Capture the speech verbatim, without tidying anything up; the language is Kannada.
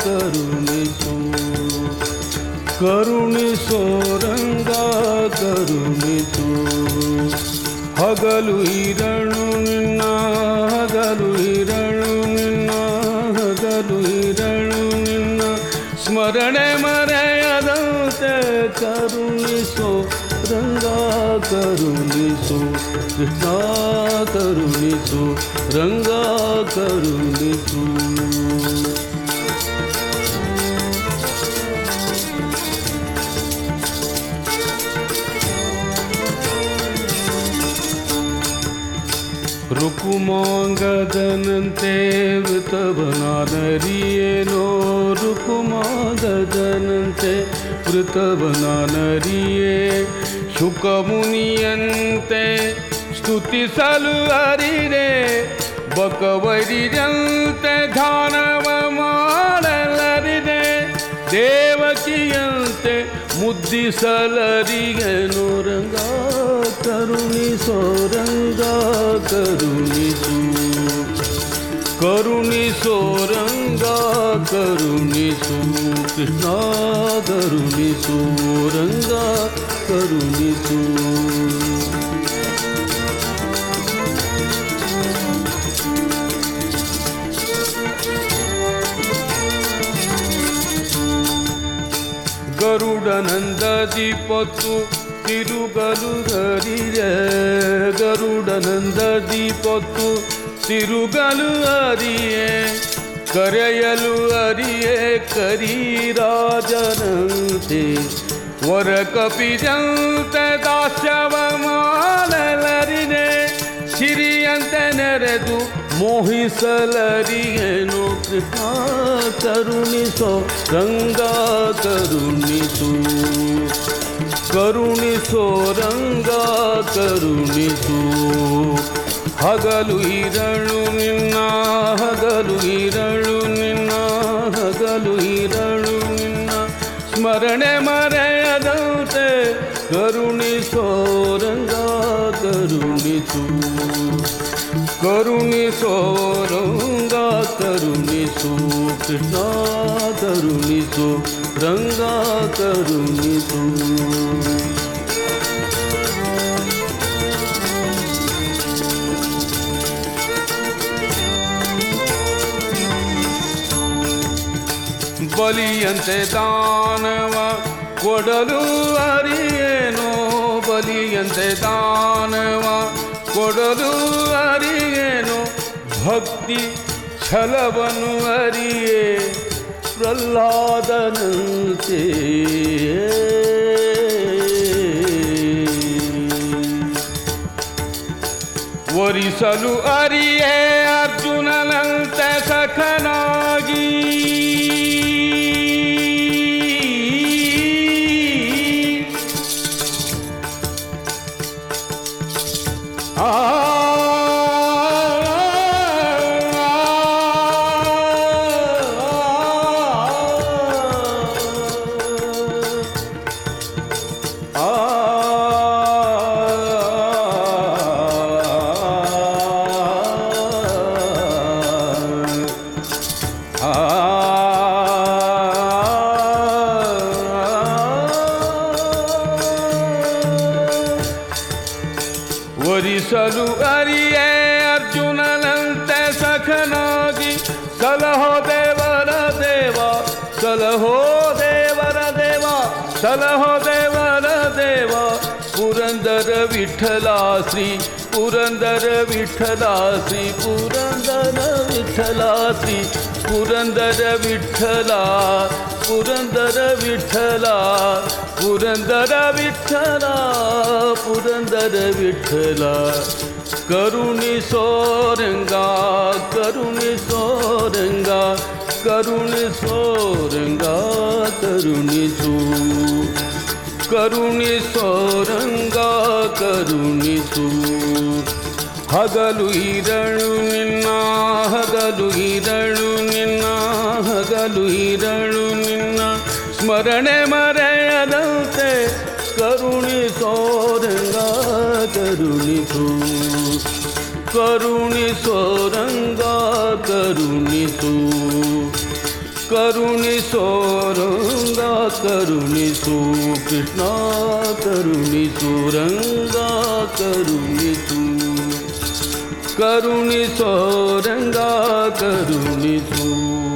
ಕರುಣಿಸು ಕರುಣಿಸೋ ರಂಗ ಕರುಣಿಸು. ಹಗಲು ಇರಳು ನಿನ್ನ ಹಗಲು ಇರಳು ನಿನ್ನ ಹಗಲು ಇರಳು ನಿನ್ನ ಸ್ಮರಣೆ ಮರೆಯದಂತೆ ಕರುಣಿಸೋ ರಂಗ ಕರುಣಿಸು ಕೃಷ್ಣ ಕರುಣಿಸು ರಂಗ ಕರುಣಿಸು. ರುಕುಮಾಂಗದನಂತೆ ವೃತವನಾನರಿಯೇನೋ ರುಕುಮಾಂಗದನಂತೆ ವೃತವನಾನರಿಯೇ ಶುಕಮುನಿಯಂತೆ ಸ್ತುತಿಸಲು ಅರಿರೆ ಬಕವರಿಯಂತೆ ಧ್ಯಾನವ ಮಾಡಲರಿದೆ ದೇವಕಿಯಂತೆ ಮುದ್ದಿಸಲರಿಗೆನು ರಂಗ ಕರುಣಿಸೋ ರಂಗ ಕರುಣಿಸು ಕರುಣಿಸೋ ರಂಗ ಕರುಣಿಸು ಕೃಷ್ಣ ಕರುಣಿಸೋ ರಂಗ ಕರುಣಿಸು. ಗರುಡನಂದದಿ ಪೊತ್ತು ತಿರುಗಲು ಹರಿಯೇ ಗರುಡನಂದದಿ ಪೊತ್ತು ತಿರುಗಲು ಹರಿಯೇ ಕರೆಯಲು ಹರಿಯೇ ಕರಿರಾಜನಂತೆ ವರ ಕಪಿದಂತೆ ದಾಸ್ಯವ ಮಾಡಲರಿದೆ ಸಿರಿಯಂತೆ ನೆರೆದು ಮೋಹಿಸಲರಿಯೇನು ಕೃಷ್ಣ ಕರುಣಿಸೋ ರಂಗ ಕರುಣಿಸು ಕರುಣಿಸೋ ರಂಗ ಕರುಣಿಸು. ಹಗಲು ಇರಳು ನಿನ್ನ ಹಗಲು ಇರಳು ನಿನ್ನ ಹಗಲು ಇರಳು ನಿನ್ನ ಸ್ಮರಣೆ ಮರೆಯದಂತೆ ಕರುಣಿಸೋ ರಂಗ ಕರುಣಿಸು ಕರುಣಿಸೋ ರಂಗ ಕರುಣಿಸು ಕೃಷ್ಣ ಕರುಣಿಸು ರಂಗ ಕರುಣಿಸು. ಬಲಿಯಂತೆ ದಾನವ ಕೊಡಲು ಅರಿಯೇನೋ ಬಲಿಯಂತೆ ದಾನವ ಕೊಡಲು ಅರಿಯೇನೋ ಭಕ್ತಿ ಛಲವನ್ನು ಅರಿಯೇ ಪ್ರಹ್ಲಾದನಂತೆ ವರಿಸಲು ಅರಿಯೇ ಅರ್ಜುನನಂತೆ ಸಖನಾಗಿ ಆ ವರಿಸಲು ಅರಿಯೇ ಅರ್ಜುನನಂತೆ ಸಖನಾಗಿ ಸಲಹೋ ದೇವರ ದೇವ ಸಲಹೋ ದೇವರ ದೇವ ಸಲಹೋ ದೇವರ ದೇವ ಪುರಂದರ ವಿಠಲ ಶ್ರೀ ಪುರಂದರ ವಿಠಲ ಶ್ರೀ ಪುರಂದರ ವಿಠಲ ಶ್ರೀ ಪುರಂದರ ವಿಠಲ ಪುರಂದರ ವಿಠಲ ಪುರಂದರ ವಿಠಲ ಪುರಂದರ ವಿಠಲ ಕರುಣಿಸೋ ರಂಗ ಕರುಣಿಸೋ ರಂಗ ಕರುಣಿಸೋ ರಂಗ ಕರುಣಿಸು ಕರುಣಿಸೋ ರಂಗ ಕರುಣಿಸು. ಹಗಲು ಇರಳು ನಿನ್ನ ಹಗಲು ಇರಳು ನಿನ್ನ ಹಗಲು ಇರಳು ನಿನ್ನ ಸ್ಮರಣೆ ಮರೆಯದಂತೆ ಕರುಣಿಸೋ ರಂಗ ಕರುಣಿಸು ಕರುಣಿಸೋ ರಂಗ ಕರುಣಿಸು ಕರುಣಿಸೋ ರಂಗ ಕರುಣಿಸು ಕೃಷ್ಣ ಕರುಣಿಸು ರಂಗ ಕರುಣಿಸು ಕರುಣಿಸೋ ರಂಗ ಕರುಣಿಸು